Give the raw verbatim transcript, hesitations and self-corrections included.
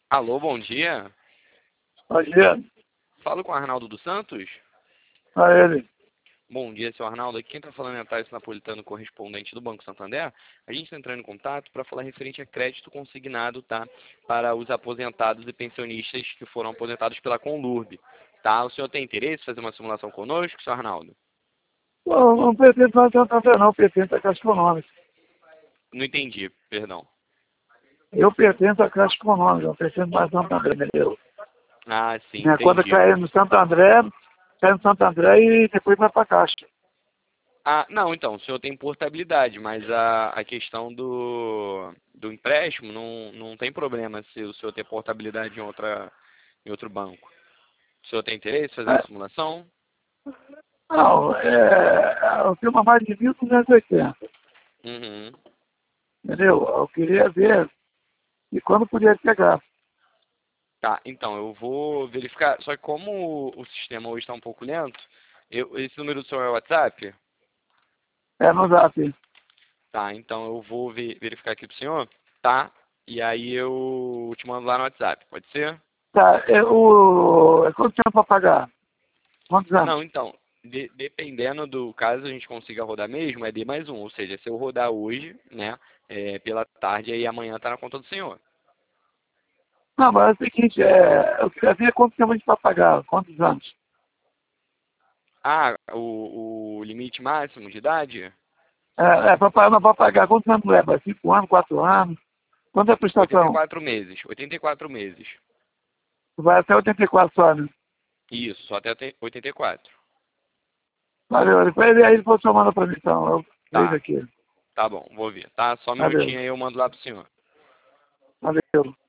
Alô, bom dia. Bom dia. Falo com o Arnaldo dos Santos. A ele. Bom dia, seu Arnaldo. Aqui quem está falando é Thales Napolitano, correspondente do Banco Santander. A gente está entrando em contato para falar referente a crédito consignado, tá? Para os aposentados e pensionistas que foram aposentados pela Conlurb, tá? O senhor tem interesse em fazer uma simulação conosco, seu Arnaldo? Não, não pretendo fazer Santander, não. Pertence à Caixa Econômica. Não entendi, perdão. Eu pertenço à Caixa Econômica. Eu pretendo mais Santander, entendeu? Ah, sim, Minha conta entendi. cai no Santo André, cai no Santo André e depois vai para a Caixa. Ah, não, então, o senhor tem portabilidade, mas a, a questão do, do empréstimo não, não tem problema se o senhor ter portabilidade em, outra, em outro banco. O senhor tem interesse em fazer uma É, simulação? não, é, eu tenho uma mais de mil duzentos e oitenta, Uhum. entendeu? Eu queria ver e quando podia pegar. Tá, então, eu vou verificar. Só que como o, o sistema hoje está um pouco lento, eu, esse número do senhor é o WhatsApp? É no Zap. Tá, então eu vou ve- verificar aqui pro senhor, tá? E aí eu te mando lá no WhatsApp, pode ser? Tá, é, o, é quanto tempo para pagar? Quantos anos? Não, então, de- dependendo do caso a gente consiga rodar mesmo, é D mais um. Ou seja, se eu rodar hoje, né, é, pela tarde, aí amanhã tá na conta do senhor. Não, mas é o seguinte, é, eu queria ver quanto tempo a gente vai pagar, quantos anos. Ah, o, o limite máximo de idade? É, é para pagar, não para pagar, quantos anos leva? Cinco anos, quatro anos? Quanto é a oitenta e prestação? quatro meses. oitenta e quatro meses. Vai até oitenta e quatro só, né? Isso, só até oitenta e quatro. Valeu, depois ele aí depois só manda para mim então, eu vejo Tá, aqui. tá bom, vou ver, tá? Só um Valeu, minutinho aí eu mando lá pro senhor. valeu.